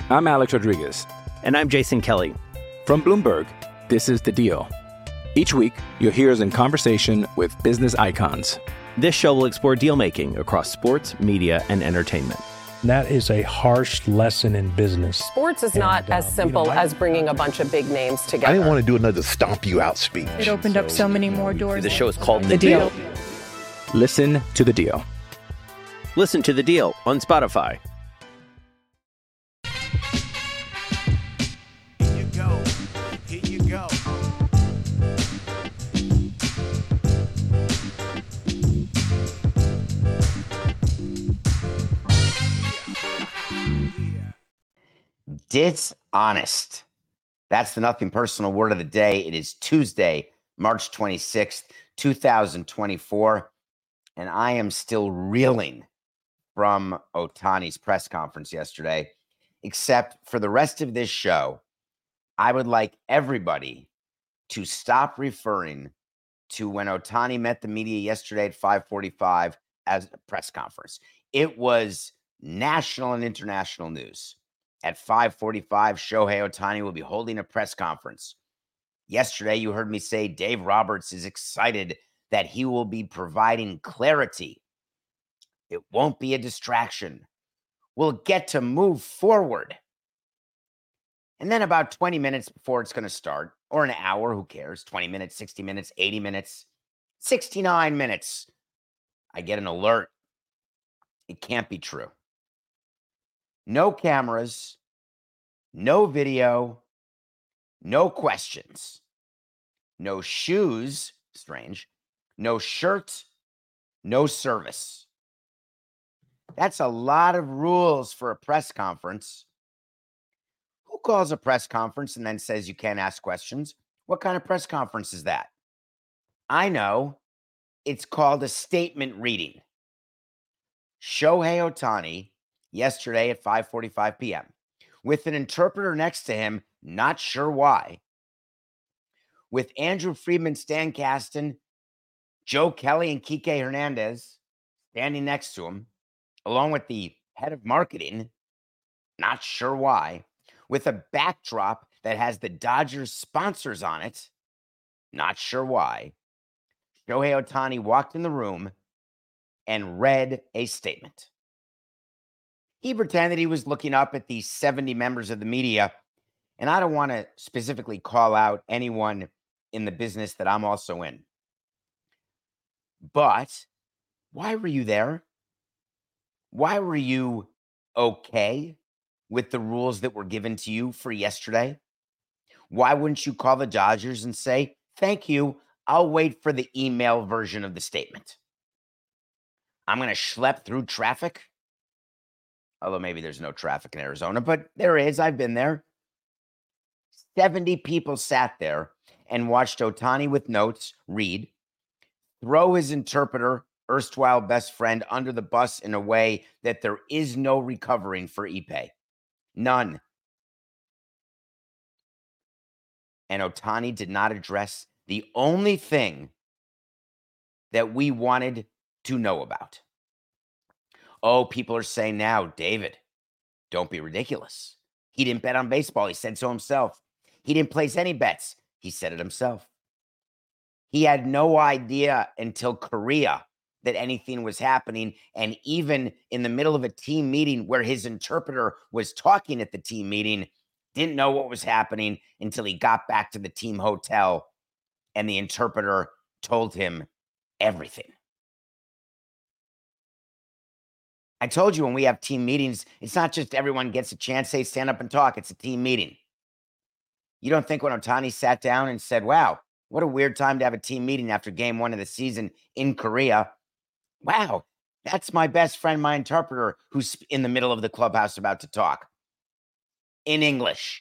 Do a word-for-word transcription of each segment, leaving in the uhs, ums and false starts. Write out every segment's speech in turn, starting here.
I'm Alex Rodriguez. And I'm Jason Kelly. From Bloomberg, this is The Deal. Each week, you'll hear us in conversation with business icons. This show will explore deal-making across sports, media, and entertainment. That is a harsh lesson in business. Sports is not and, uh, as simple you know, I, as bringing a bunch of big names together. I didn't want to do another stomp you out speech. It opened so, up so many more doors. The show is called The, the deal. deal. Listen to The Deal. Listen to The Deal on Spotify. Here you go. Here you go. Dishonest. That's the Nothing Personal word of the day. It is Tuesday, March twenty-sixth, twenty twenty-four, and I am still reeling from Ohtani's press conference yesterday. Except for the rest of this show, I would like everybody to stop referring to when Ohtani met the media yesterday at five forty-five as a press conference. It was national and international news. At five forty-five, Shohei Ohtani will be holding a press conference. Yesterday, you heard me say Dave Roberts is excited that he will be providing clarity. It won't be a distraction. We'll get to move forward. And then about twenty minutes before it's going to start, or an hour, who cares? twenty minutes, sixty minutes, eighty minutes, sixty-nine minutes. I get an alert. It can't be true. No cameras, no video, no questions, no shoes, strange, no shirt, no service. That's a lot of rules for a press conference. Who calls a press conference and then says you can't ask questions? What kind of press conference is that? I know. It's called a statement reading. Shohei Ohtani, yesterday at five forty-five p.m., with an interpreter next to him, not sure why, with Andrew Friedman, Stan Kasten, Joe Kelly, and Kike Hernandez standing next to him, along with the head of marketing, not sure why, with a backdrop that has the Dodgers sponsors on it, not sure why, Shohei Ohtani walked in the room and read a statement. He pretended he was looking up at the seventy members of the media, and I don't want to specifically call out anyone in the business that I'm also in. But why were you there? Why were you okay with the rules that were given to you for yesterday? Why wouldn't you call the Dodgers and say, thank you, I'll wait for the email version of the statement? I'm going to schlep through traffic. Although maybe there's no traffic in Arizona, but there is. I've been there. seventy people sat there and watched Ohtani with notes read, throw his interpreter, erstwhile best friend, under the bus in a way that there is no recovering for Ippei. None. And Ohtani did not address the only thing that we wanted to know about. Oh, people are saying now, David, don't be ridiculous. He didn't bet on baseball. He said so himself. He didn't place any bets. He said it himself. He had no idea until Korea that anything was happening. And even in the middle of a team meeting where his interpreter was talking at the team meeting, didn't know what was happening until he got back to the team hotel and the interpreter told him everything. I told you when we have team meetings, it's not just everyone gets a chance, say, stand up and talk. It's a team meeting. You don't think when Ohtani sat down and said, wow, what a weird time to have a team meeting after game one of the season in Korea. Wow, that's my best friend, my interpreter, who's in the middle of the clubhouse about to talk in English.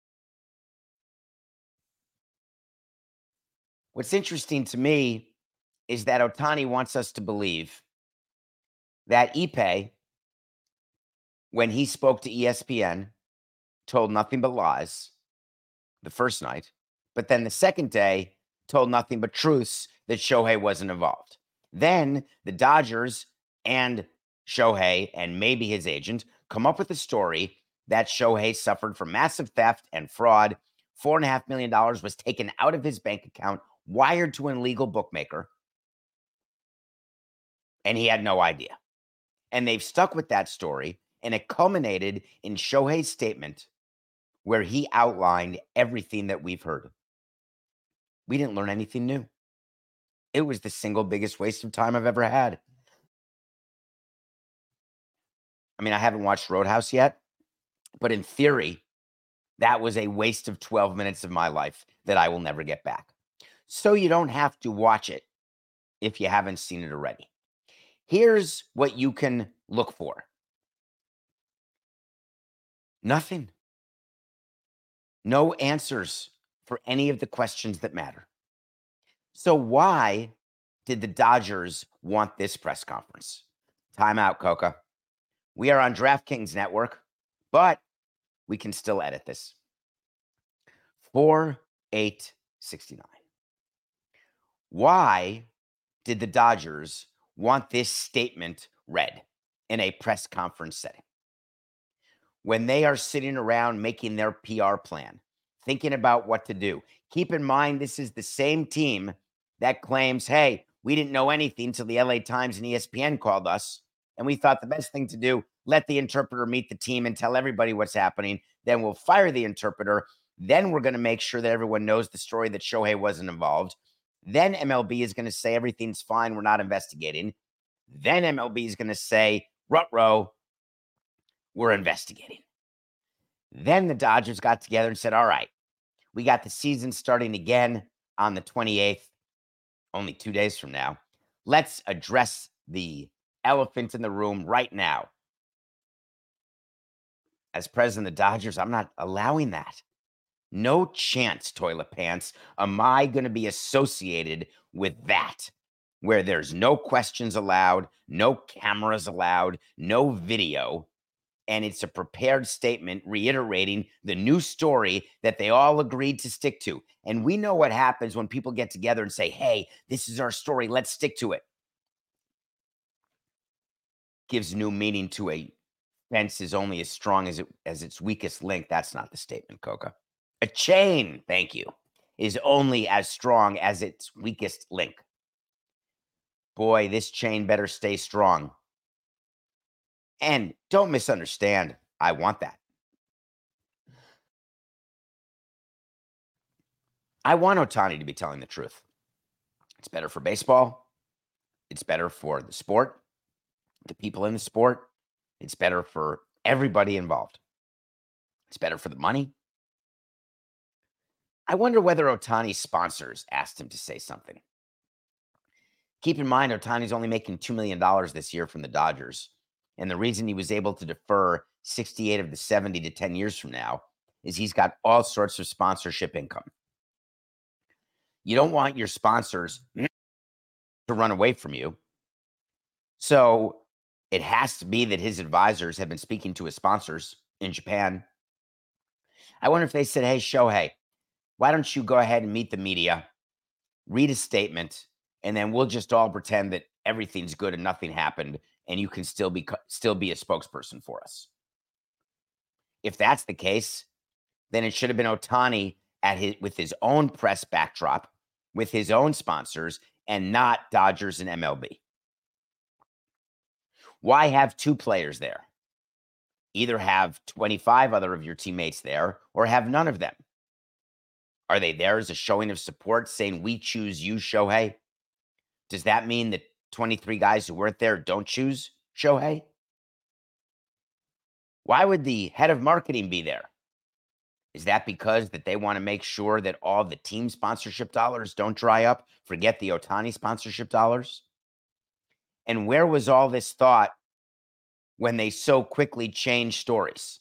What's interesting to me is that Ohtani wants us to believe that Ippei, when he spoke to E S P N, told nothing but lies the first night, but then the second day told nothing but truths that Shohei wasn't involved. Then the Dodgers and Shohei and maybe his agent come up with a story that Shohei suffered from massive theft and fraud. Four and a half million dollars was taken out of his bank account, wired to an illegal bookmaker, and he had no idea. And they've stuck with that story, and it culminated in Shohei's statement where he outlined everything that we've heard. We didn't learn anything new. It was the single biggest waste of time I've ever had. I mean, I haven't watched Roadhouse yet, but in theory, that was a waste of twelve minutes of my life that I will never get back. So you don't have to watch it if you haven't seen it already. Here's what you can look for. Nothing. No answers for any of the questions that matter. So why did the Dodgers want this press conference? Time out, Coca. We are on DraftKings Network, but we can still edit this. four eight sixty-nine. Why did the Dodgers want this statement read in a press conference setting? When they are sitting around making their P R plan, thinking about what to do. Keep in mind, this is the same team that claims, hey, we didn't know anything until the L A Times and E S P N called us, and we thought the best thing to do, let the interpreter meet the team and tell everybody what's happening. Then we'll fire the interpreter. Then we're going to make sure that everyone knows the story that Shohei wasn't involved. Then M L B is going to say everything's fine, we're not investigating. Then M L B is going to say, ruh-roh, we're investigating. Then the Dodgers got together and said, all right, we got the season starting again on the twenty-eighth, only two days from now. Let's address the elephant in the room right now. As president of the Dodgers, I'm not allowing that. No chance, toilet pants, am I going to be associated with that, where there's no questions allowed, no cameras allowed, no video, and it's a prepared statement reiterating the new story that they all agreed to stick to. And we know what happens when people get together and say, hey, this is our story, let's stick to it. Gives new meaning to a fence is only as strong as it as its weakest link. That's not the statement, Coca. A chain, thank you, is only as strong as its weakest link. Boy, this chain better stay strong. And don't misunderstand, I want that. I want Ohtani to be telling the truth. It's better for baseball. It's better for the sport, the people in the sport. It's better for everybody involved. It's better for the money. I wonder whether Ohtani's sponsors asked him to say something. Keep in mind, Ohtani's only making two million dollars this year from the Dodgers. And the reason he was able to defer sixty-eight of the seventy to ten years from now is he's got all sorts of sponsorship income. You don't want your sponsors to run away from you. So it has to be that his advisors have been speaking to his sponsors in Japan. I wonder if they said, hey, Shohei, why don't you go ahead and meet the media, read a statement, and then we'll just all pretend that everything's good and nothing happened, and you can still be still be a spokesperson for us. If that's the case, then it should have been Ohtani at his with his own press backdrop, with his own sponsors, and not Dodgers and M L B. Why have two players there? Either have twenty-five other of your teammates there or have none of them. Are they there as a showing of support saying, we choose you, Shohei? Does that mean that twenty-three guys who weren't there don't choose Shohei? Why would the head of marketing be there? Is that because that they want to make sure that all the team sponsorship dollars don't dry up? Forget the Ohtani sponsorship dollars? And where was all this thought when they so quickly changed stories?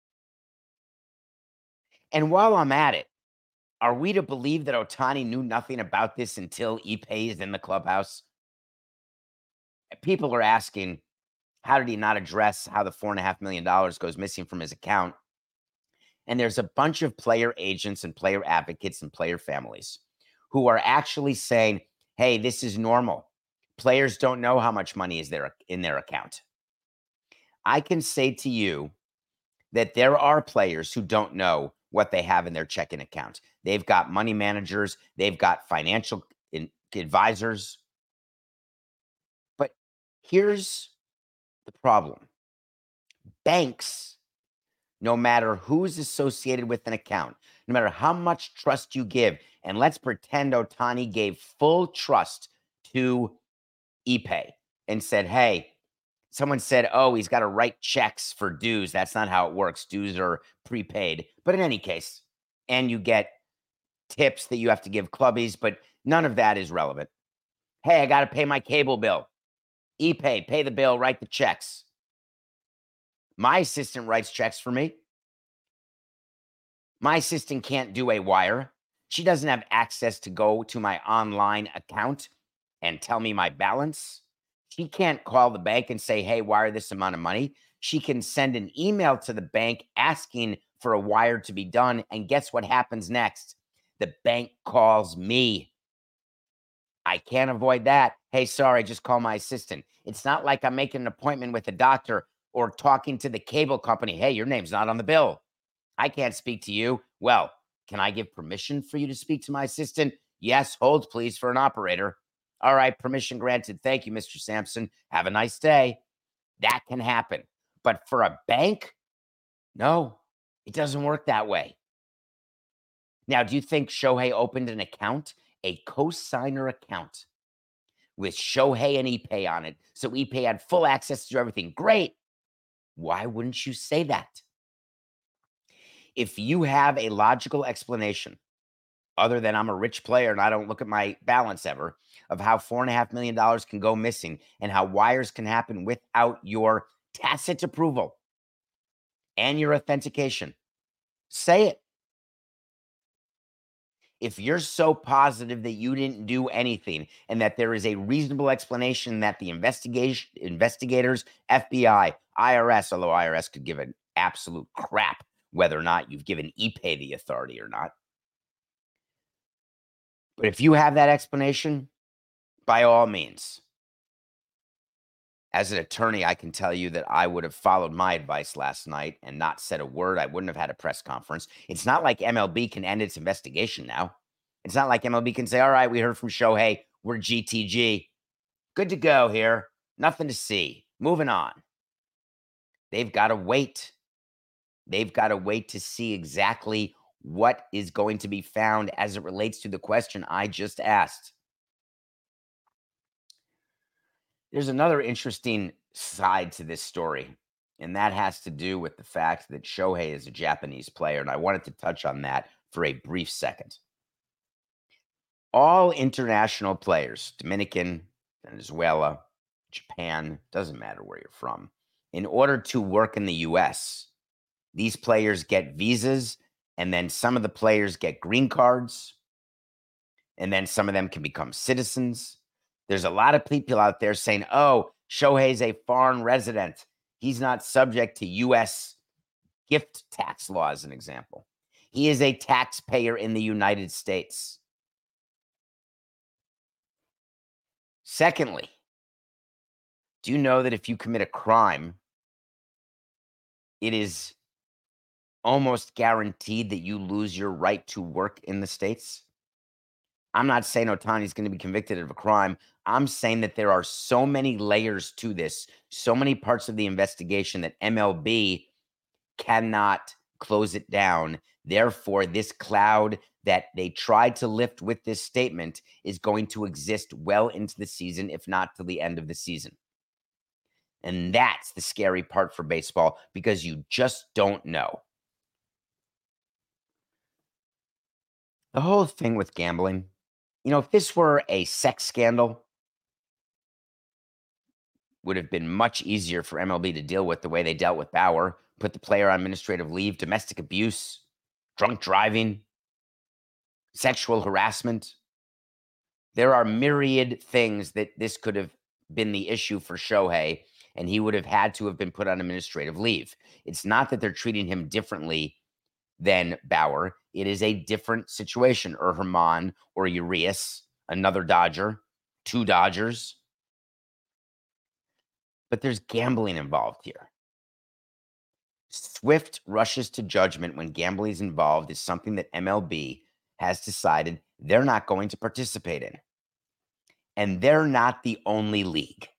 And while I'm at it, are we to believe that Ohtani knew nothing about this until Ippei is in the clubhouse? People are asking, how did he not address how the four and a half million dollars goes missing from his account? And there's a bunch of player agents and player advocates and player families who are actually saying, hey, this is normal. Players don't know how much money is there in their account. I can say to you that there are players who don't know what they have in their checking account. They've got money managers, they've got financial in, advisors. But here's the problem. Banks, no matter who's associated with an account, no matter how much trust you give, and let's pretend Ohtani gave full trust to Ippei and said, hey, someone said, oh, he's got to write checks for dues. That's not how it works. Dues are prepaid. But in any case, and you get tips that you have to give clubbies, but none of that is relevant. Hey, I got to pay my cable bill. Ippei, pay the bill, write the checks. My assistant writes checks for me. My assistant can't do a wire. She doesn't have access to go to my online account and tell me my balance. She can't call the bank and say, hey, wire this amount of money. She can send an email to the bank asking for a wire to be done. And guess what happens next? The bank calls me. I can't avoid that. Hey, sorry, just call my assistant. It's not like I'm making an appointment with a doctor or talking to the cable company. Hey, your name's not on the bill. I can't speak to you. Well, can I give permission for you to speak to my assistant? Yes, hold please for an operator. All right, permission granted. Thank you, Mister Sampson. Have a nice day. That can happen. But for a bank, no, it doesn't work that way. Now, do you think Shohei opened an account, a co-signer account with Shohei and Ippei on it, so Ippei had full access to everything? Great. Why wouldn't you say that? If you have a logical explanation, other than I'm a rich player and I don't look at my balance ever, of how four and a half million dollars can go missing and how wires can happen without your tacit approval and your authentication, say it. If you're so positive that you didn't do anything and that there is a reasonable explanation that the investigation investigators, F B I, I R S, although I R S could give an absolute crap whether or not you've given Ippei the authority or not. But if you have that explanation, by all means. As an attorney, I can tell you that I would have followed my advice last night and not said a word. I wouldn't have had a press conference. It's not like M L B can end its investigation now. It's not like M L B can say, all right, we heard from Shohei. We're G T G. Good to go here. Nothing to see. Moving on. They've got to wait. They've got to wait to see exactly what is going to be found as it relates to the question I just asked. There's another interesting side to this story, and that has to do with the fact that Shohei is a Japanese player, and I wanted to touch on that for a brief second. All international players, Dominican, Venezuela, Japan, doesn't matter where you're from, in order to work in the U S, these players get visas, and then some of the players get green cards, and then some of them can become citizens. There's a lot of people out there saying, oh, Shohei's a foreign resident. He's not subject to U S gift tax law, as an example. He is a taxpayer in the United States. Secondly, do you know that if you commit a crime, it is almost guaranteed that you lose your right to work in the States? I'm not saying Ohtani's going to be convicted of a crime. I'm saying that there are so many layers to this, so many parts of the investigation that M L B cannot close it down. Therefore, this cloud that they tried to lift with this statement is going to exist well into the season, if not till the end of the season. And that's the scary part for baseball, because you just don't know. The whole thing with gambling, you know, if this were a sex scandal, would have been much easier for M L B to deal with the way they dealt with Bauer, put the player on administrative leave, domestic abuse, drunk driving, sexual harassment. There are myriad things that this could have been the issue for Shohei, and he would have had to have been put on administrative leave. It's not that they're treating him differently than Bauer. It is a different situation. Or Herman or Urias, another Dodger, two Dodgers. But there's gambling involved here. Swift rushes to judgment when gambling is involved is something that M L B has decided they're not going to participate in. And they're not the only league.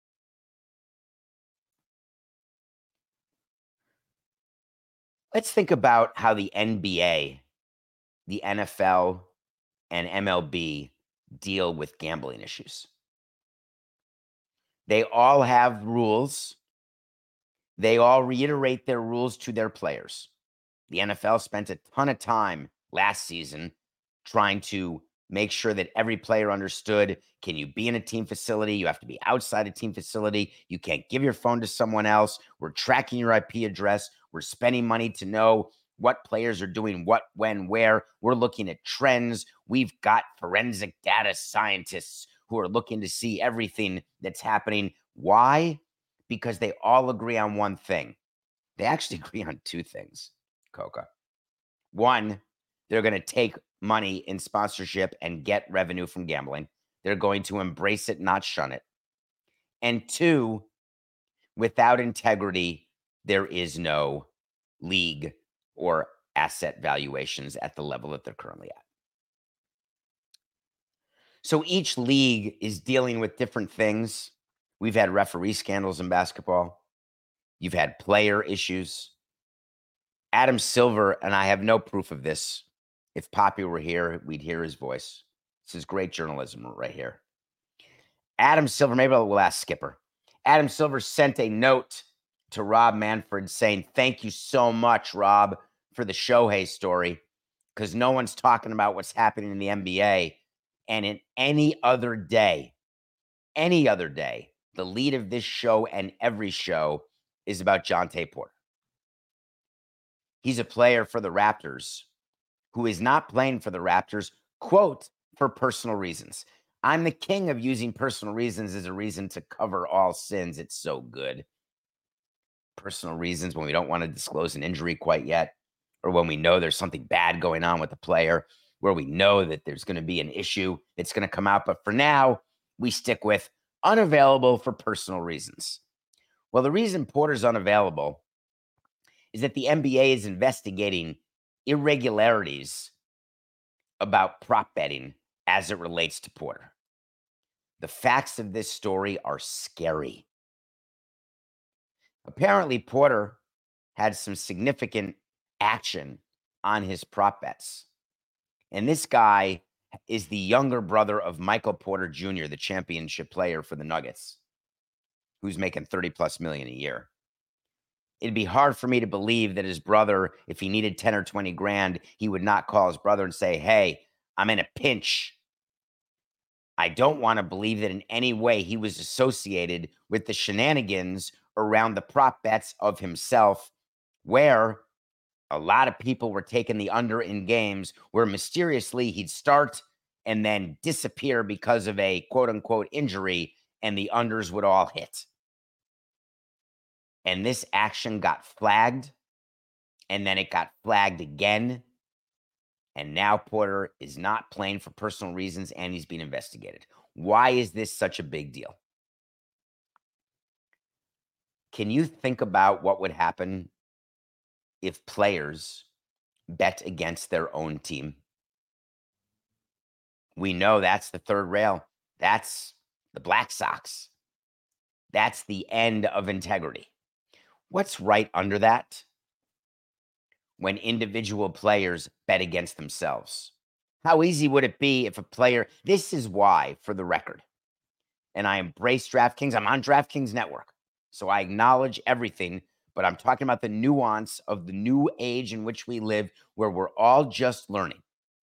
Let's think about how the N B A, the N F L, and M L B deal with gambling issues. They all have rules. They all reiterate their rules to their players. The N F L spent a ton of time last season trying to make sure that every player understood, can you be in a team facility? You have to be outside a team facility. You can't give your phone to someone else. We're tracking your I P address. We're spending money to know what players are doing what, when, where. We're looking at trends. We've got forensic data scientists who are looking to see everything that's happening. Why? Because they all agree on one thing. They actually agree on two things, Coca. One, they're going to take money in sponsorship and get revenue from gambling. They're going to embrace it, not shun it. And two, without integrity, there is no league or asset valuations at the level that they're currently at. So each league is dealing with different things. We've had referee scandals in basketball. You've had player issues. Adam Silver, and I have no proof of this. If Poppy were here, we'd hear his voice. This is great journalism right here. Adam Silver, maybe we'll ask Skipper. Adam Silver sent a note to Rob Manfred saying, thank you so much, Rob, for the Shohei story, because no one's talking about what's happening in the N B A. And in any other day, any other day, the lead of this show and every show is about Jontay Porter. He's a player for the Raptors who is not playing for the Raptors, quote, for personal reasons. I'm the king of using personal reasons as a reason to cover all sins. It's so good. Personal reasons when we don't want to disclose an injury quite yet, or when we know there's something bad going on with the player, where we know that there's going to be an issue that's going to come out. But for now, we stick with unavailable for personal reasons. Well, the reason Porter's unavailable is that the N B A is investigating irregularities about prop betting as it relates to Porter. The facts of this story are scary. Apparently, Porter had some significant action on his prop bets. And this guy is the younger brother of Michael Porter Junior, the championship player for the Nuggets, who's making thirty plus million a year. It'd be hard for me to believe that his brother, if he needed ten or twenty grand, he would not call his brother and say, hey, I'm in a pinch. I don't want to believe that in any way he was associated with the shenanigans around the prop bets of himself, where a lot of people were taking the under in games where mysteriously he'd start and then disappear because of a quote unquote injury, and the unders would all hit. And this action got flagged, and then it got flagged again. And now Porter is not playing for personal reasons, and he's being investigated. Why is this such a big deal? Can you think about what would happen if players bet against their own team? We know that's the third rail. That's the Black Sox. That's the end of integrity. What's right under that? When individual players bet against themselves. How easy would it be if a player, this is why, for the record, and I embrace DraftKings, I'm on DraftKings Network, so I acknowledge everything, but I'm talking about the nuance of the new age in which we live, where we're all just learning.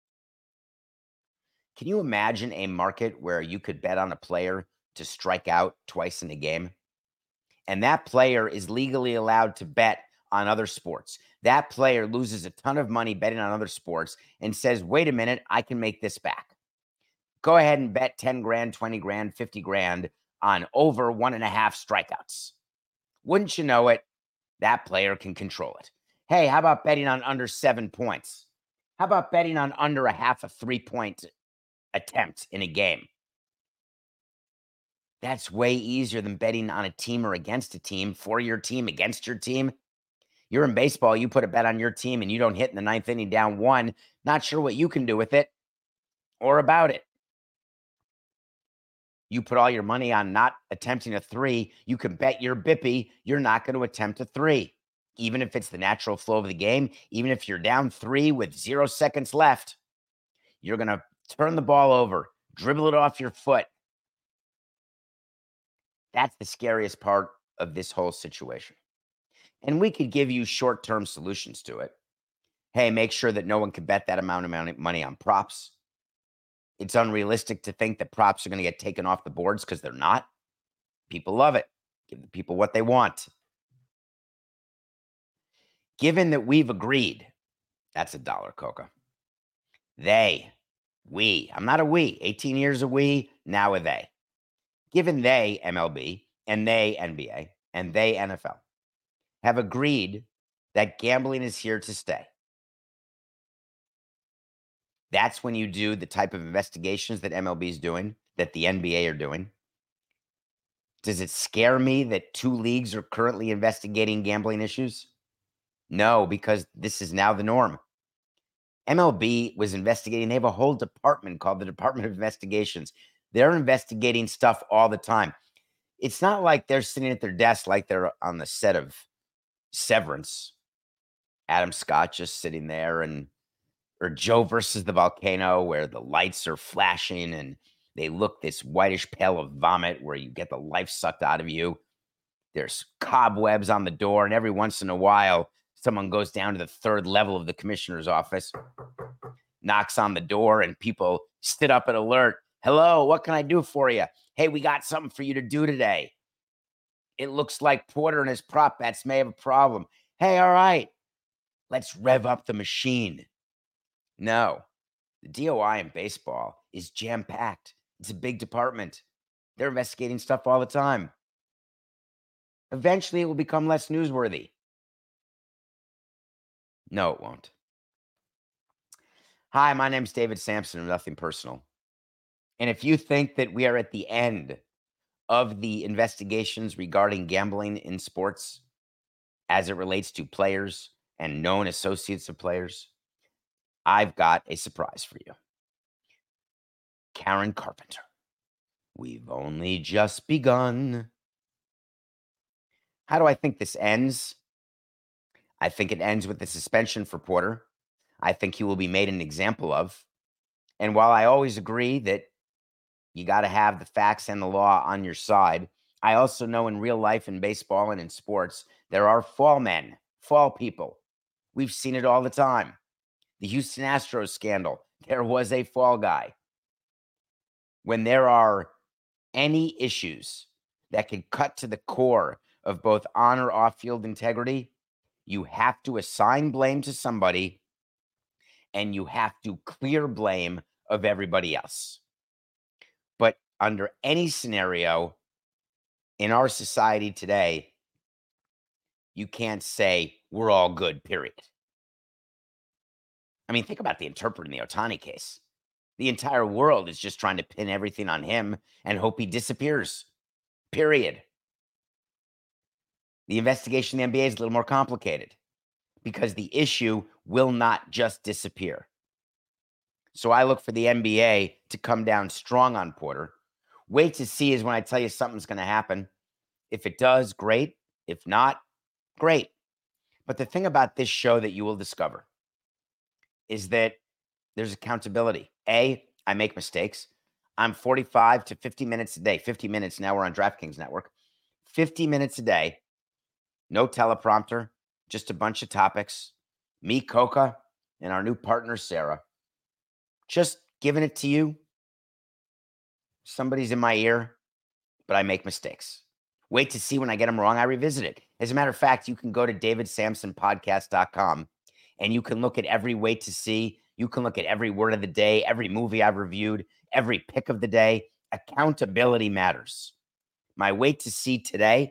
Can you imagine a market where you could bet on a player to strike out twice in a game? And that player is legally allowed to bet on other sports. That player loses a ton of money betting on other sports and says, wait a minute, I can make this back. Go ahead and bet ten grand, twenty grand, fifty grand on over one and a half strikeouts. Wouldn't you know it? That player can control it. Hey, how about betting on under seven points? How about betting on under a half a three-point attempt in a game? That's way easier than betting on a team or against a team, for your team, against your team. You're in baseball, you put a bet on your team and you don't hit in the ninth inning down one, not sure what you can do with it or about it. You put all your money on not attempting a three, you can bet your bippy you're not going to attempt a three. Even if it's the natural flow of the game, even if you're down three with zero seconds left, you're going to turn the ball over, dribble it off your foot. That's the scariest part of this whole situation. And we could give you short-term solutions to it. Hey, make sure that no one can bet that amount of money on props. It's unrealistic to think that props are going to get taken off the boards because they're not. People love it. Give the people what they want. Given that we've agreed, that's a dollar, Coca. They, we, I'm not a we, eighteen years a we, now a they. Given they, M L B, and they, N B A, and they, N F L, have agreed that gambling is here to stay. That's when you do the type of investigations that M L B is doing, that the N B A are doing. Does it scare me that two leagues are currently investigating gambling issues? No, because this is now the norm. M L B was investigating. They have a whole department called the Department of Investigations. They're investigating stuff all the time. It's not like they're sitting at their desk like they're on the set of Severance. Adam Scott just sitting there, and or Joe versus the Volcano, where the lights are flashing and they look this whitish pale of vomit where you get the life sucked out of you. There's cobwebs on the door, and every once in a while, someone goes down to the third level of the commissioner's office, knocks on the door, and people sit up and alert. Hello, what can I do for you? Hey, we got something for you to do today. It looks like Porter and his prop bets may have a problem. Hey, all right, let's rev up the machine. No, the D O I in baseball is jam-packed. It's a big department. They're investigating stuff all the time. Eventually, it will become less newsworthy. No, it won't. Hi, my name's David Sampson of Nothing Personal. And if you think that we are at the end of the investigations regarding gambling in sports as it relates to players and known associates of players, I've got a surprise for you. Karen Carpenter. We've only just begun. How do I think this ends? I think it ends with the suspension for Porter. I think he will be made an example of. And while I always agree that you got to have the facts and the law on your side, I also know in real life, in baseball and in sports, there are fall men, fall people. We've seen it all the time. The Houston Astros scandal, there was a fall guy. When there are any issues that can cut to the core of both on or off-field integrity, you have to assign blame to somebody, and you have to clear blame of everybody else. But under any scenario in our society today, you can't say we're all good, period. I mean, think about the interpreter in the Ohtani case. The entire world is just trying to pin everything on him and hope he disappears, period. The investigation in the N B A is a little more complicated because the issue will not just disappear. So I look for the N B A to come down strong on Porter. Wait to see is when I tell you something's going to happen. If it does, great. If not, great. But the thing about this show that you will discover is that there's accountability. A, I make mistakes. I'm forty-five to fifty minutes a day. fifty minutes now. We're on DraftKings Network. fifty minutes a day. No teleprompter. Just a bunch of topics. Me, Coca, and our new partner, Sarah. Just giving it to you. Somebody's in my ear, but I make mistakes. Wait to see when I get them wrong. I revisit it. As a matter of fact, you can go to david samson podcast dot com and you can look at every wait to see. You can look at every word of the day, every movie I've reviewed, every pick of the day. Accountability matters. My wait to see today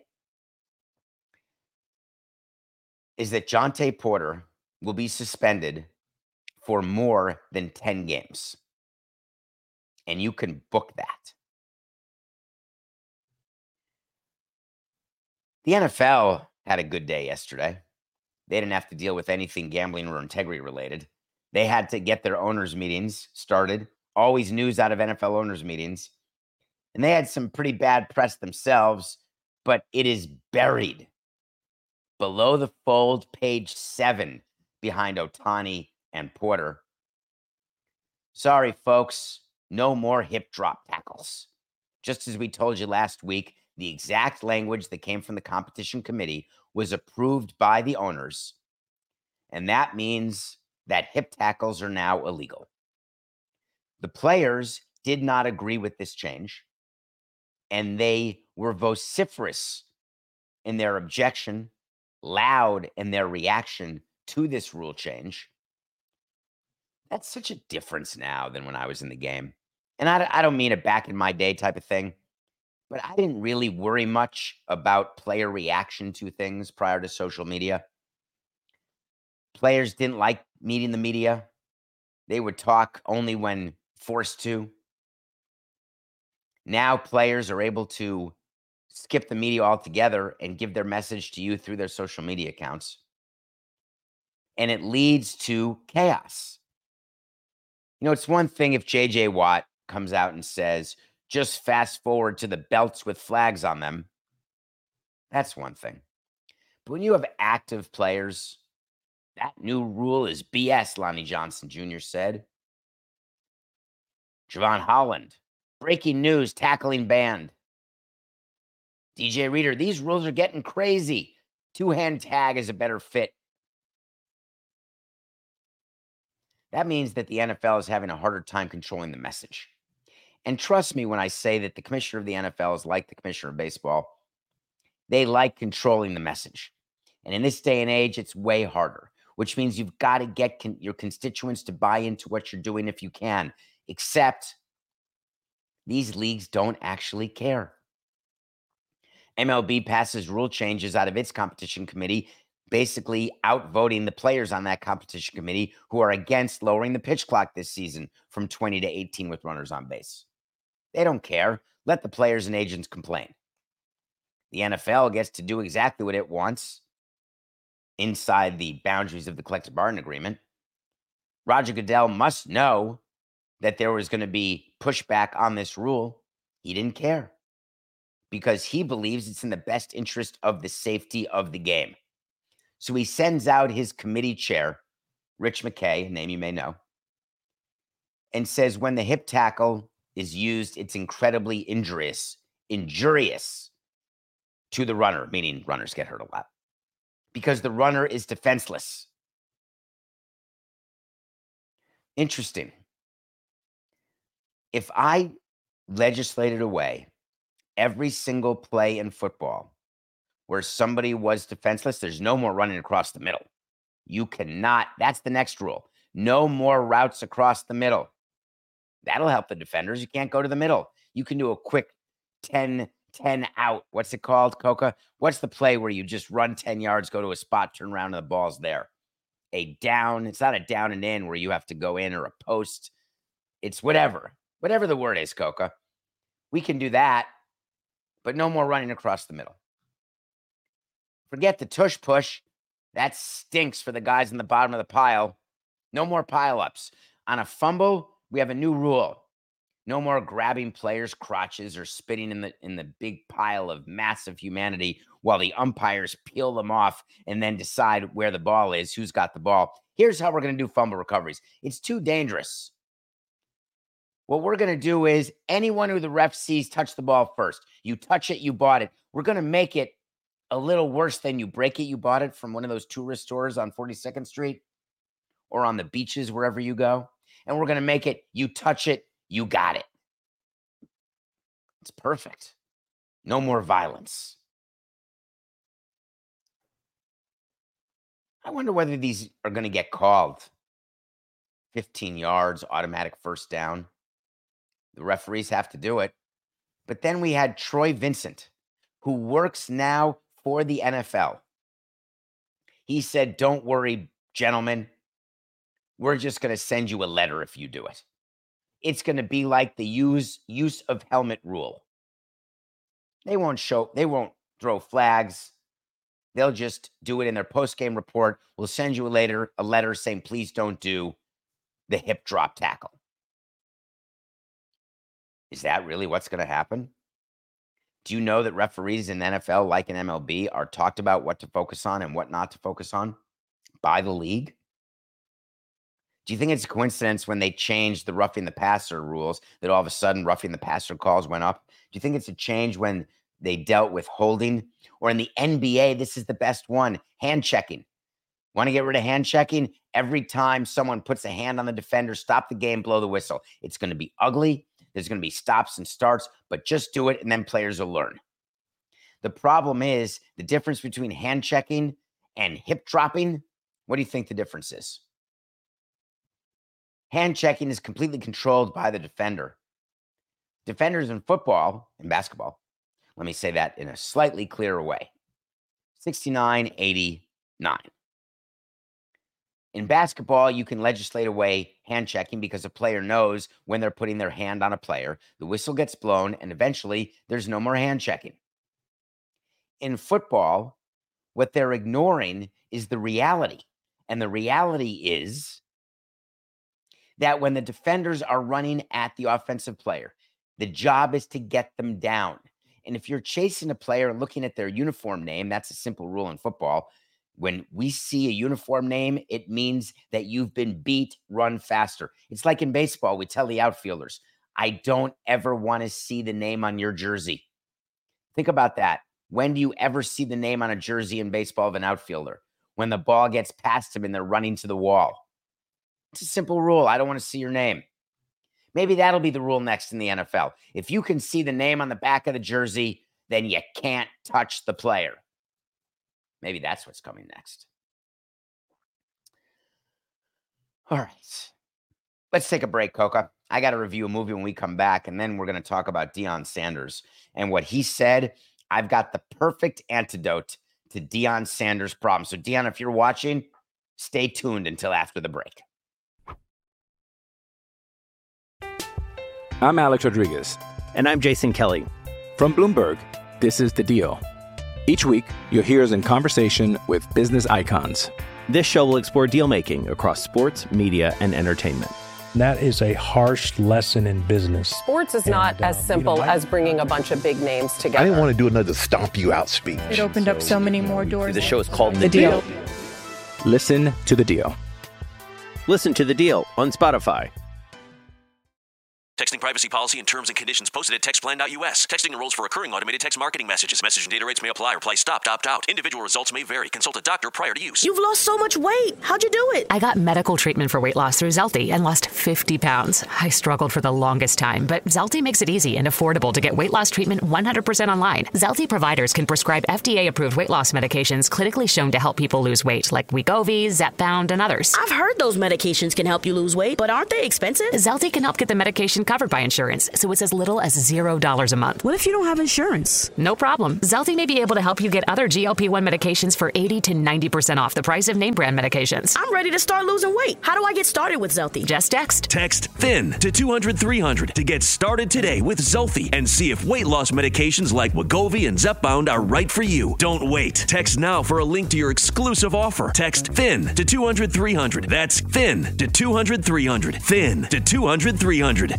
is that Jontay Porter will be suspended for more than ten games. And you can book that. The N F L had a good day yesterday. They didn't have to deal with anything gambling or integrity related. They had to get their owners' meetings started. Always news out of N F L owners' meetings. And they had some pretty bad press themselves, but it is buried below the fold, page seven, behind Ohtani and Porter. Sorry, folks, no more hip drop tackles. Just as we told you last week, the exact language that came from the competition committee was approved by the owners. And that means that hip tackles are now illegal. The players did not agree with this change, and they were vociferous in their objection, loud in their reaction to this rule change. That's such a difference now than when I was in the game. And I, I don't mean a back in my day type of thing, but I didn't really worry much about player reaction to things prior to social media. Players didn't like meeting the media. They would talk only when forced to. Now players are able to skip the media altogether and give their message to you through their social media accounts. And it leads to chaos. You know, it's one thing if J J Watt comes out and says, just fast forward to the belts with flags on them. That's one thing. But when you have active players, that new rule is B S, Lonnie Johnson Junior said. Javon Holland, breaking news, tackling banned. D J Reader, these rules are getting crazy. Two-hand tag is a better fit. That means that the N F L is having a harder time controlling the message. And trust me when I say that the commissioner of the N F L is like the commissioner of baseball. They like controlling the message. And in this day and age, it's way harder, which means you've got to get con- your constituents to buy into what you're doing if you can, except these leagues don't actually care. M L B passes rule changes out of its competition committee, basically outvoting the players on that competition committee who are against lowering the pitch clock this season from twenty to eighteen with runners on base. They don't care. Let the players and agents complain. The N F L gets to do exactly what it wants inside the boundaries of the collective bargaining agreement. Roger Goodell must know that there was going to be pushback on this rule. He didn't care because he believes it's in the best interest of the safety of the game. So he sends out his committee chair, Rich McKay, a name you may know, and says when the hip tackle is used, it's incredibly injurious, injurious to the runner, meaning runners get hurt a lot, because the runner is defenseless. Interesting. If I legislated away every single play in football where somebody was defenseless, there's no more running across the middle. You cannot, that's the next rule. No more routes across the middle. That'll help the defenders. You can't go to the middle. You can do a quick ten, ten out. What's it called, Coca? What's the play where you just run ten yards, go to a spot, turn around, and the ball's there? A down. It's not a down and in where you have to go in or a post. It's whatever. Whatever the word is, Coca. We can do that, but no more running across the middle. Forget the tush push. That stinks for the guys in the bottom of the pile. No more pile-ups. On a fumble, we have a new rule. No more grabbing players' crotches or spitting in the in the big pile of massive humanity while the umpires peel them off and then decide where the ball is, who's got the ball. Here's how we're going to do fumble recoveries. It's too dangerous. What we're going to do is anyone who the ref sees touch the ball first. You touch it, you bought it. We're going to make it a little worse than you break it. You bought it from one of those tourist stores on forty-second Street or on the beaches, wherever you go. And we're going to make it, you touch it, you got it. It's perfect. No more violence. I wonder whether these are going to get called. fifteen yards, automatic first down. The referees have to do it. But then we had Troy Vincent, who works now for the N F L. He said, don't worry, gentlemen. We're just going to send you a letter if you do it. It's going to be like the use, use of helmet rule. They won't show, they won't throw flags. they'll just do it in their post-game report. We'll send you a later a letter saying, please don't do the hip drop tackle. Is that really what's going to happen? Do you know that referees in the N F L, like in M L B, are talked about what to focus on and what not to focus on by the league? Do you think it's a coincidence when they changed the roughing the passer rules that all of a sudden roughing the passer calls went up? Do you think it's a change when they dealt with holding? Or in the N B A, this is the best one, hand checking. Want to get rid of hand checking? Every time someone puts a hand on the defender, stop the game, blow the whistle. It's going to be ugly. There's going to be stops and starts, but just do it and then players will learn. The problem is the difference between hand checking and hip dropping. What do you think the difference is? Hand checking is completely controlled by the defender. Defenders in football and basketball, let me say that in a slightly clearer way, sixty-nine eighty-nine. In basketball, you can legislate away hand checking because a player knows when they're putting their hand on a player, the whistle gets blown, and eventually there's no more hand checking. In football, what they're ignoring is the reality. And the reality is that when the defenders are running at the offensive player, the job is to get them down. And if you're chasing a player looking at their uniform name, that's a simple rule in football. When we see a uniform name, it means that you've been beat, run faster. It's like in baseball, we tell the outfielders, I don't ever want to see the name on your jersey. Think about that. When do you ever see the name on a jersey in baseball of an outfielder? When the ball gets past him and they're running to the wall. It's a simple rule. I don't want to see your name. Maybe that'll be the rule next in the N F L. If you can see the name on the back of the jersey, then you can't touch the player. Maybe that's what's coming next. All right. Let's take a break, Coca. I got to review a movie when we come back, and then we're going to talk about Deion Sanders and what he said. I've got the perfect antidote to Deion Sanders' problem. So, Deion, if you're watching, stay tuned until after the break. I'm Alex Rodriguez. And I'm Jason Kelly. From Bloomberg, this is The Deal. Each week, you'll hear us in conversation with business icons. This show will explore deal-making across sports, media, and entertainment. That is a harsh lesson in business. Sports is And, not as um, simple you know, I- as bringing a bunch of big names together. I didn't want to do another stomp you out speech. It opened up so many more doors. The show is called The The Deal. Deal. Listen to The Deal. Listen to The Deal on Spotify. Texting privacy policy and terms and conditions posted at textplan dot U S. Texting enrolls for recurring automated text marketing messages. Message and data rates may apply. Reply stopped, opt out. Individual results may vary. Consult a doctor prior to use. You've lost so much weight. How'd you do it? I got medical treatment for weight loss through Zelty and lost fifty pounds. I struggled for the longest time, but Zelty makes it easy and affordable to get weight loss treatment one hundred percent online. Zelty providers can prescribe F D A-approved weight loss medications clinically shown to help people lose weight, like Wegovy, Zepbound, and others. I've heard those medications can help you lose weight, but aren't they expensive? Zelty can help get the medication covered by insurance, so it's as little as zero dollars a month. What if you don't have insurance? No problem. Zelty may be able to help you get other G L P one medications for eighty to ninety percent off the price of name brand medications. I'm ready to start losing weight. How do I get started with Zelty? Just text. Text THIN to two hundred three hundred to get started today with Zelty and see if weight loss medications like Wegovy and Zepbound are right for you. Don't wait. Text now for a link to your exclusive offer. Text THIN to two hundred three hundred. That's THIN to two hundred three hundred. THIN to two hundred three hundred.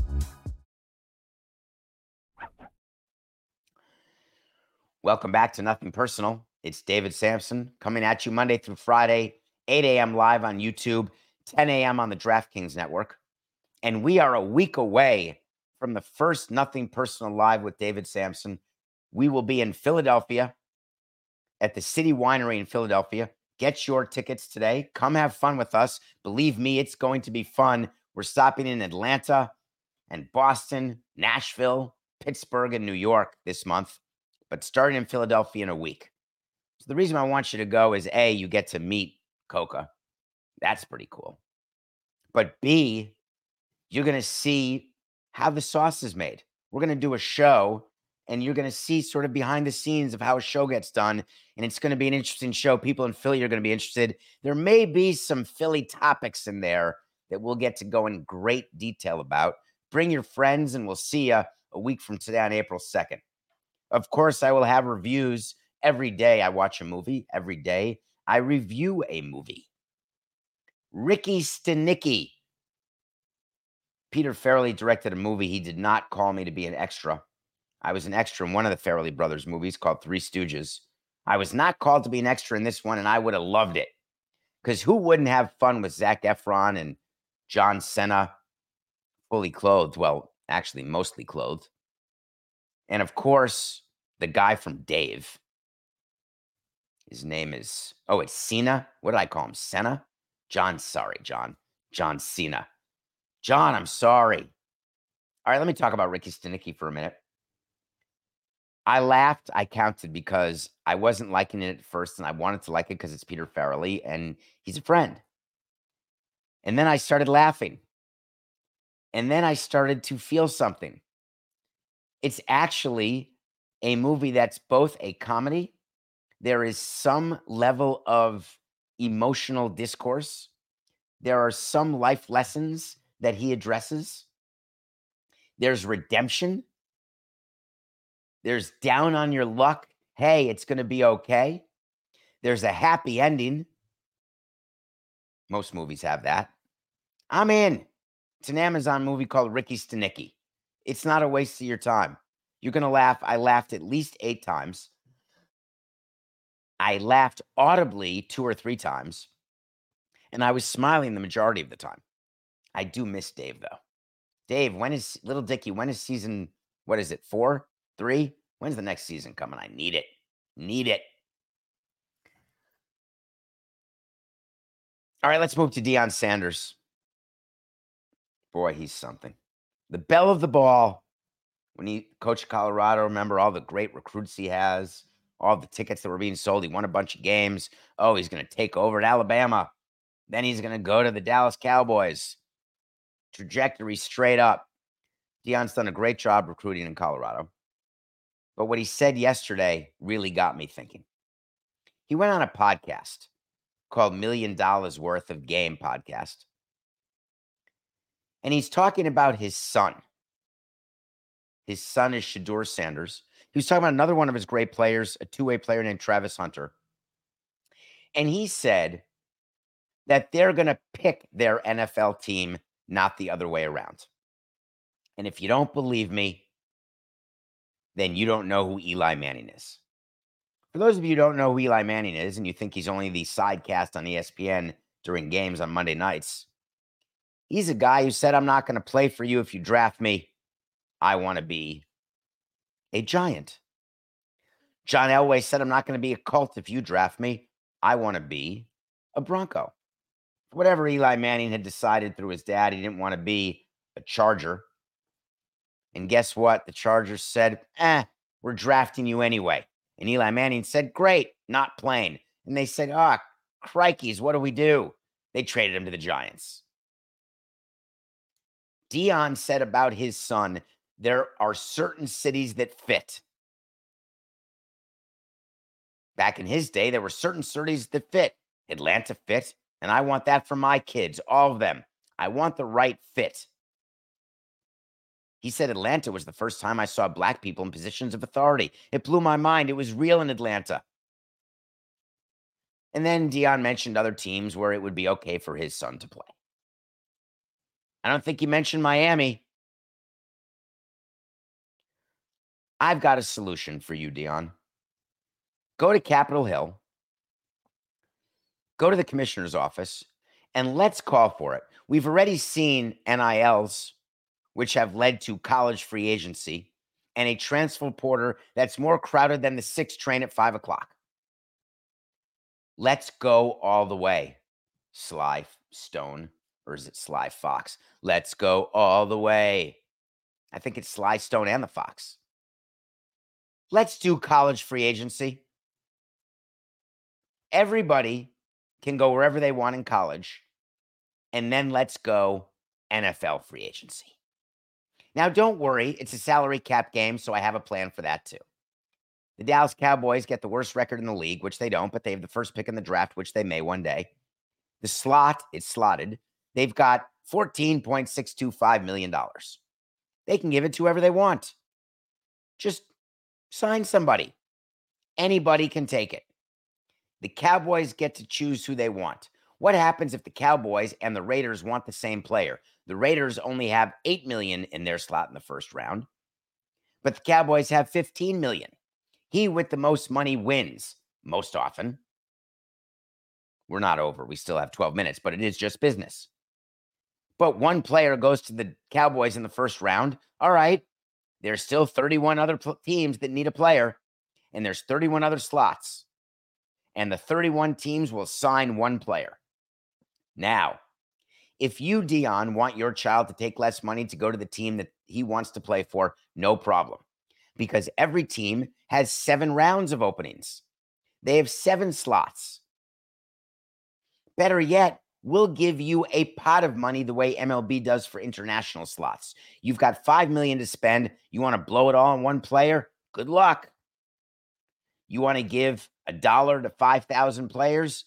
Welcome back to Nothing Personal. It's David Sampson coming at you Monday through Friday, eight a.m. live on YouTube, ten a.m. on the DraftKings Network. And we are a week away from the first Nothing Personal Live with David Sampson. We will be in Philadelphia at the City Winery in Philadelphia. Get your tickets today. Come have fun with us. Believe me, it's going to be fun. We're stopping in Atlanta and Boston, Nashville, Pittsburgh, and New York this month, but starting in Philadelphia in a week. So the reason I want you to go is A, you get to meet Coca. That's pretty cool. But B, you're going to see how the sauce is made. We're going to do a show, and you're going to see sort of behind the scenes of how a show gets done. And it's going to be an interesting show. People in Philly are going to be interested. There may be some Philly topics in there that we'll get to go in great detail about. Bring your friends, and we'll see you a week from today on April second. Of course, I will have reviews every day I watch a movie. Every day I review a movie. Ricky Stenicki. Peter Farrelly directed a movie. He did not call me to be an extra. I was an extra in one of the Farrelly Brothers movies called Three Stooges. I was not called to be an extra in this one, and I would have loved it. Because who wouldn't have fun with Zac Efron and John Cena fully clothed? Well, actually, mostly clothed. And of course, the guy from Dave. His name is, oh, it's Cena. What did I call him? Senna? John, sorry, John. John Cena. John, I'm sorry. All right, let me talk about Ricky Stenicki for a minute. I laughed. I counted because I wasn't liking it at first, and I wanted to like it because it's Peter Farrelly, and he's a friend. And then I started laughing. And then I started to feel something. It's actually a movie that's both a comedy. There is some level of emotional discourse. There are some life lessons that he addresses. There's redemption. There's down on your luck. Hey, it's going to be okay. There's a happy ending. Most movies have that. I'm in. It's an Amazon movie called Ricky Stenicki. It's not a waste of your time. You're going to laugh. I laughed at least eight times. I laughed audibly two or three times. And I was smiling the majority of the time. I do miss Dave, though. Dave, when is, Little Dicky, when is season, what is it, four? Three? When's the next season coming? I need it. Need it. All right, let's move to Deion Sanders. Boy, he's something. The belle of the ball. When he coached Colorado, remember all the great recruits he has, all the tickets that were being sold. He won a bunch of games. Oh, he's going to take over at Alabama. Then he's going to go to the Dallas Cowboys. Trajectory straight up. Deion's done a great job recruiting in Colorado. But what he said yesterday really got me thinking. He went on a podcast called Million Dollars Worth of Game Podcast. And he's talking about his son. His son is Shedeur Sanders. He was talking about another one of his great players, a two-way player named Travis Hunter. And he said that they're going to pick their N F L team, not the other way around. And if you don't believe me, then you don't know who Eli Manning is. For those of you who don't know who Eli Manning is, and you think he's only the sidecast on E S P N during games on Monday nights, he's a guy who said, I'm not going to play for you if you draft me. I want to be a Giant. John Elway said, I'm not going to be a Colt if you draft me. I want to be a Bronco. Whatever Eli Manning had decided through his dad, he didn't want to be a Charger. And guess what? The Chargers said, eh, we're drafting you anyway. And Eli Manning said, great, not playing. And they said, ah, oh, crikeys, what do we do? They traded him to the Giants. Deion said about his son, there are certain cities that fit. Back in his day, there were certain cities that fit. Atlanta fit, and I want that for my kids, all of them. I want the right fit. He said Atlanta was the first time I saw black people in positions of authority. It blew my mind. It was real in Atlanta. And then Deion mentioned other teams where it would be okay for his son to play. I don't think he mentioned Miami. I've got a solution for you, Deion. Go to Capitol Hill. Go to the commissioner's office, and let's call for it. We've already seen N I Ls, which have led to college free agency, and a transfer portal that's more crowded than the six train at five o'clock. Let's go all the way, Sly Stone, or is it Sly Fox? Let's go all the way. I think it's Sly Stone and the Fox. Let's do college free agency. Everybody can go wherever they want in college, and then let's go N F L free agency. Now, don't worry. It's a salary cap game, so I have a plan for that too. The Dallas Cowboys get the worst record in the league, which they don't, but they have the first pick in the draft, which they may one day. The slot, it's slotted. They've got fourteen point six two five million dollars. They can give it to whoever they want. Just sign somebody. Anybody can take it. The Cowboys get to choose who they want. What happens if the Cowboys and the Raiders want the same player? The Raiders only have eight million dollars in their slot in the first round, but the Cowboys have fifteen million dollars. He with the most money wins most often. We're not over. We still have twelve minutes, but it is just business. But one player goes to the Cowboys in the first round. All right. There's still thirty-one other pl- teams that need a player, and there's thirty-one other slots. And the thirty-one teams will sign one player. Now, if you, Dion, want your child to take less money to go to the team that he wants to play for, no problem. Because every team has seven rounds of openings. They have seven slots. Better yet, we'll give you a pot of money the way M L B does for international slots. You've got five million dollars to spend. You want to blow it all on one player? Good luck. You want to give a dollar to five thousand players?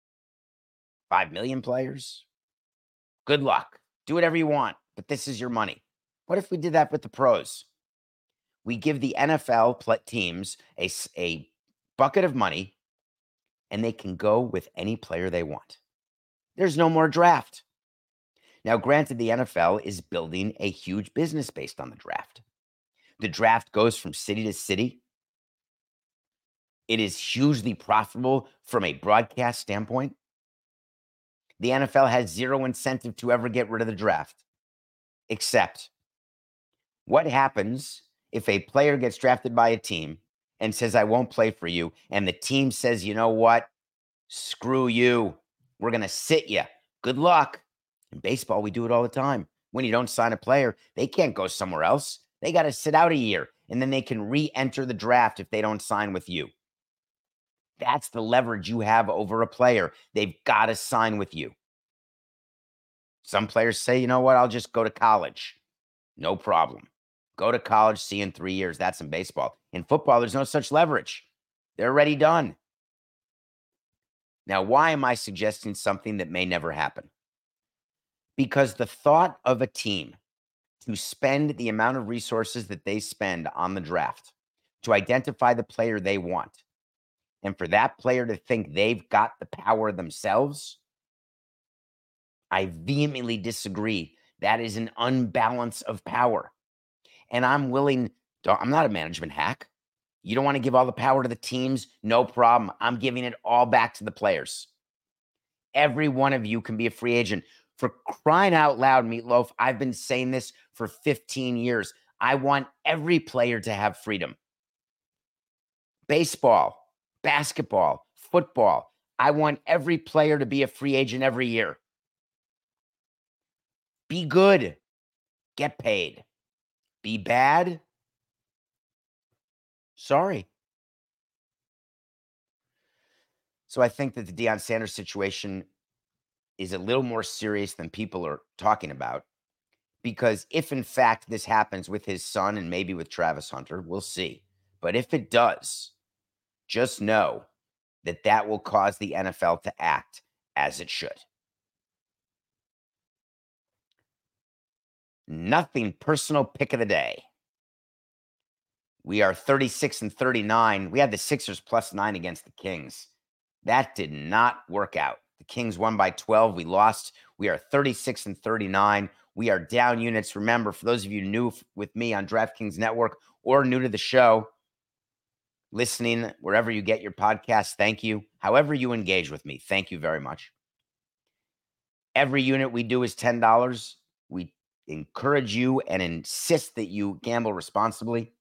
five million players? Good luck. Do whatever you want, but this is your money. What if we did that with the pros? We give the N F L teams a, a bucket of money, and they can go with any player they want. There's no more draft. Now, granted, the N F L is building a huge business based on the draft. The draft goes from city to city. It is hugely profitable from a broadcast standpoint. The N F L has zero incentive to ever get rid of the draft. Except, what happens if a player gets drafted by a team and says, I won't play for you, and the team says, you know what? Screw you. We're going to sit you. Good luck. In baseball, we do it all the time. When you don't sign a player, they can't go somewhere else. They got to sit out a year, and then they can re-enter the draft if they don't sign with you. That's the leverage you have over a player. They've got to sign with you. Some players say, you know what, I'll just go to college. No problem. Go to college, see you in three years. That's in baseball. In football, there's no such leverage. They're already done. Now, why am I suggesting something that may never happen? Because the thought of a team to spend the amount of resources that they spend on the draft to identify the player they want, and for that player to think they've got the power themselves, I vehemently disagree. That is an unbalance of power. And I'm willing, to, I'm not a management hack. You don't want to give all the power to the teams? No problem. I'm giving it all back to the players. Every one of you can be a free agent. For crying out loud, Meatloaf, I've been saying this for fifteen years. I want every player to have freedom. Baseball, basketball, football. I want every player to be a free agent every year. Be good. Get paid. Be bad. Sorry. So I think that the Deion Sanders situation is a little more serious than people are talking about. Because if, in fact, this happens with his son and maybe with Travis Hunter, we'll see. But if it does, just know that that will cause the N F L to act as it should. Nothing personal pick of the day. We are thirty-six and thirty-nine. We had the Sixers plus nine against the Kings. That did not work out. The Kings won by twelve. We lost. We are thirty-six and thirty-nine. We are down units. Remember, for those of you new with me on DraftKings Network or new to the show, listening wherever you get your podcasts, thank you. However you engage with me, thank you very much. Every unit we do is ten dollars. We encourage you and insist that you gamble responsibly.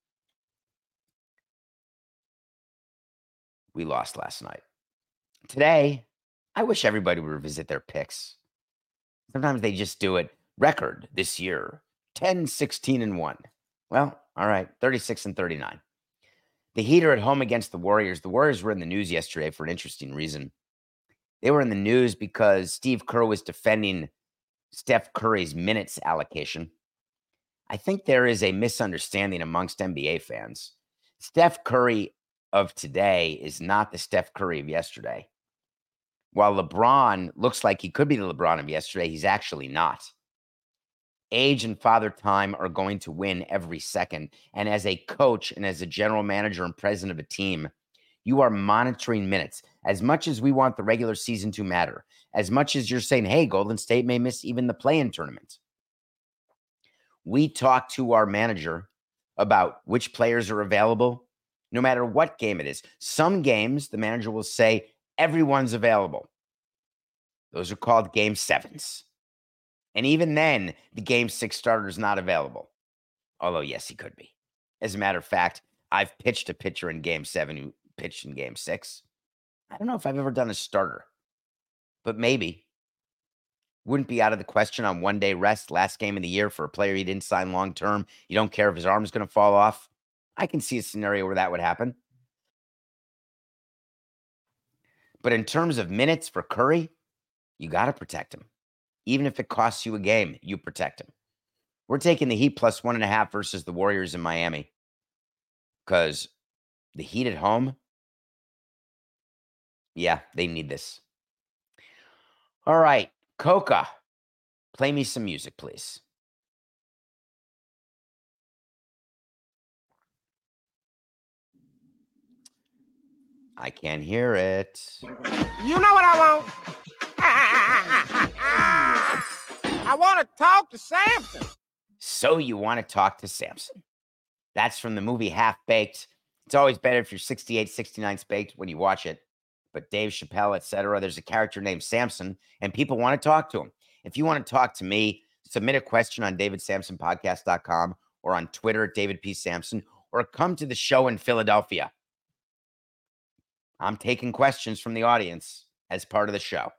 We lost last night. Today, I wish everybody would revisit their picks. Sometimes they just do it. Record this year, ten, sixteen, and one. Well, all right, thirty-six and thirty-nine. The Heat are at home against the Warriors. The Warriors were in the news yesterday for an interesting reason. They were in the news because Steve Kerr was defending Steph Curry's minutes allocation. I think there is a misunderstanding amongst N B A fans. Steph Curry of today is not the Steph Curry of yesterday. While LeBron looks like he could be the LeBron of yesterday, he's actually not. Age and father time are going to win every second. And as a coach and as a general manager and president of a team, You are monitoring minutes. As much as we want the regular season to matter, as much as you're saying, hey, Golden State may miss even the play-in tournament, we talk to our manager about which players are available, no matter what game it is. Some games, the manager will say, everyone's available. Those are called game sevens. And even then, the game six starter is not available. Although, yes, he could be. As a matter of fact, I've pitched a pitcher in game seven who pitched in game six. I don't know if I've ever done a starter, but maybe. Wouldn't be out of the question on one day rest, last game of the year for a player you didn't sign long term. You don't care if his arm's going to fall off. I can see a scenario where that would happen. But in terms of minutes for Curry, you got to protect him. Even if it costs you a game, you protect him. We're taking the Heat plus one and a half versus the Warriors in Miami because the Heat at home, yeah, they need this. All right, Coca, play me some music, please. I can't hear it. You know what I want? I want to talk to Samson. So you want to talk to Samson. That's from the movie Half Baked. It's always better if you're sixty-eight, sixty-nine baked when you watch it. But Dave Chappelle, et cetera, there's a character named Samson, and people want to talk to him. If you want to talk to me, submit a question on david samson podcast dot com or on Twitter at David P. Samson, or come to the show in Philadelphia. I'm taking questions from the audience as part of the show.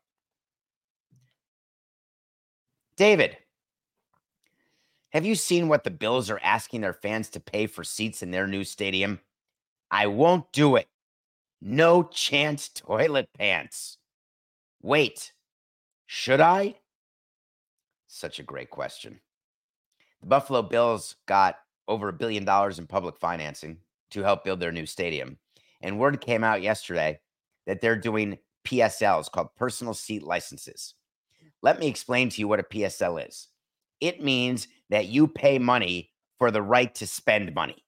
David, have you seen what the Bills are asking their fans to pay for seats in their new stadium? I won't do it. No chance, toilet pants. Wait, should I? Such a great question. The Buffalo Bills got over a billion dollars in public financing to help build their new stadium. And word came out yesterday that they're doing P S Ls, called personal seat licenses. Let me explain to you what a P S L is. It means that you pay money for the right to spend money.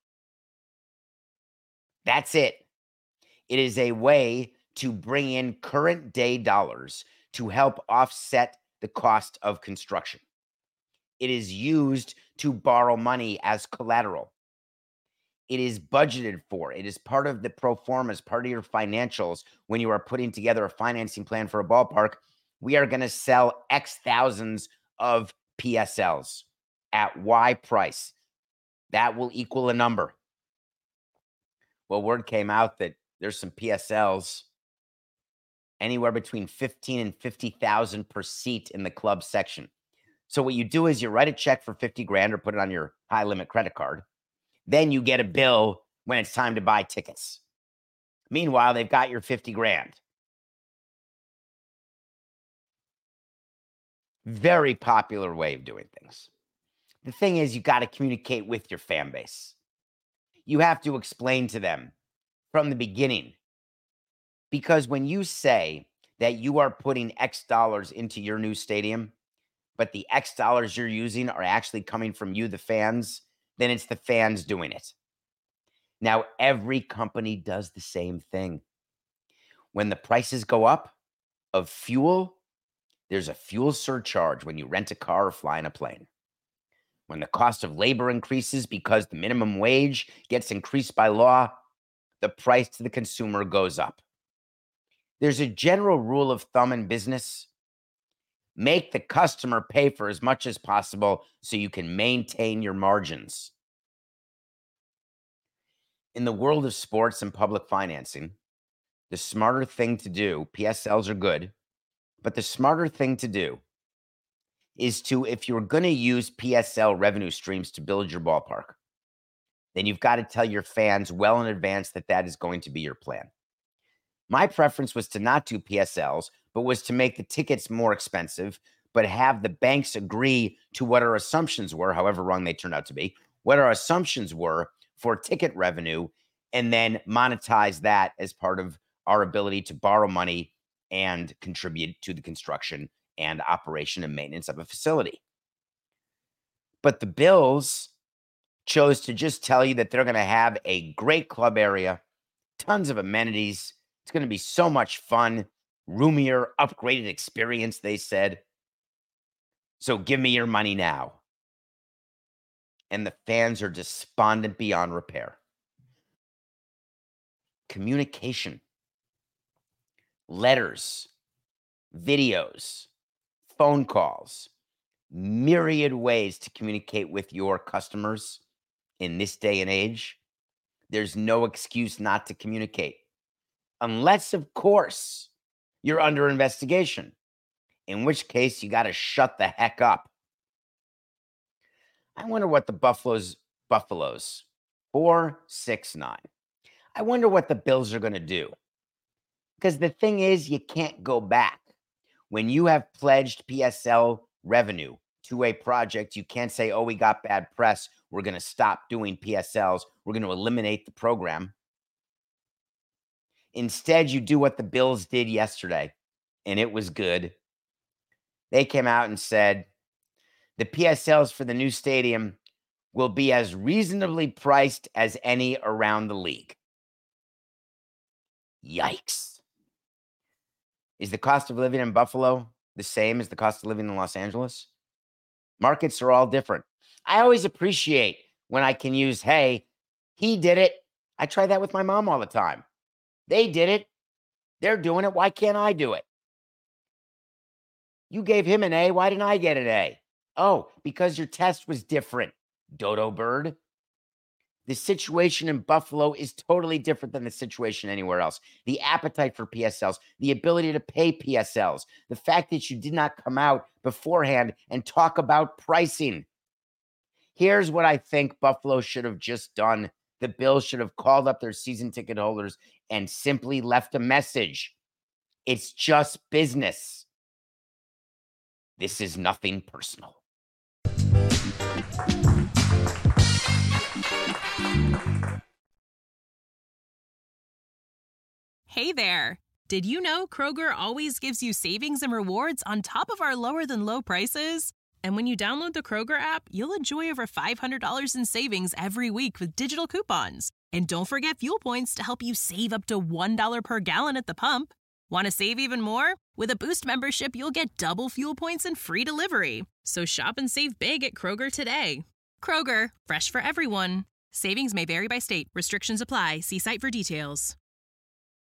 That's it. It is a way to bring in current day dollars to help offset the cost of construction. It is used to borrow money as collateral. It is budgeted for. It is part of the pro forma, as part of your financials when you are putting together a financing plan for a ballpark. We are going to sell X thousands of P S Ls at Y price. That will equal a number. Well, word came out that there's some P S Ls anywhere between fifteen and fifty thousand per seat in the club section. So what you do is you write a check for fifty grand or put it on your high limit credit card. Then you get a bill when it's time to buy tickets. Meanwhile, they've got your fifty grand. Very popular way of doing things. The thing is, you got to communicate with your fan base. You have to explain to them from the beginning. Because when you say that you are putting X dollars into your new stadium, but the X dollars you're using are actually coming from you, the fans, then it's the fans doing it. Now, every company does the same thing. When the prices go up of fuel, there's a fuel surcharge when you rent a car or fly in a plane. When the cost of labor increases because the minimum wage gets increased by law, the price to the consumer goes up. There's a general rule of thumb in business. Make the customer pay for as much as possible so you can maintain your margins. In the world of sports and public financing, the smarter thing to do, P S Ls are good, but the smarter thing to do is to, if you're going to use P S L revenue streams to build your ballpark, then you've got to tell your fans well in advance that that is going to be your plan. My preference was to not do P S Ls, but was to make the tickets more expensive, but have the banks agree to what our assumptions were, however wrong they turned out to be, what our assumptions were for ticket revenue, and then monetize that as part of our ability to borrow money and contribute to the construction and operation and maintenance of a facility. But the Bills chose to just tell you that they're going to have a great club area tons of amenities. It's going to be so much fun. Roomier, upgraded experience, they said. So give me your money now. And the fans are despondent beyond repair. Communication, letters, videos, phone calls, myriad ways to communicate with your customers in this day and age. There's no excuse not to communicate. Unless, of course, you're under investigation, in which case you got to shut the heck up. I wonder what the Buffaloes, Buffaloes, four, six, nine. I wonder what the Bills are going to do. Because the thing is, you can't go back. When you have pledged P S L revenue to a project, you can't say, oh, we got bad press. We're going to stop doing P S Ls. We're going to eliminate the program. Instead, you do what the Bills did yesterday, and it was good. They came out and said, the P S Ls for the new stadium will be as reasonably priced as any around the league. Yikes. Is the cost of living in Buffalo the same as the cost of living in Los Angeles? Markets are all different. I always appreciate when I can use, hey, he did it. I try that with my mom all the time. They did it. They're doing it. Why can't I do it? You gave him an A. Why didn't I get an A? Oh, because your test was different, dodo bird. The situation in Buffalo is totally different than the situation anywhere else. The appetite for P S Ls, the ability to pay P S Ls, the fact that you did not come out beforehand and talk about pricing. Here's what I think Buffalo should have just done. The Bills should have called up their season ticket holders and simply left a message. It's just business. This is nothing personal. Hey there. Did you know Kroger always gives you savings and rewards on top of our lower than low prices? And when you download the Kroger app, you'll enjoy over five hundred dollars in savings every week with digital coupons. And don't forget fuel points to help you save up to one dollar per gallon at the pump. Want to save even more? With a Boost membership, you'll get double fuel points and free delivery. So shop and save big at Kroger today. Kroger, fresh for everyone. Savings may vary by state. Restrictions apply. See site for details.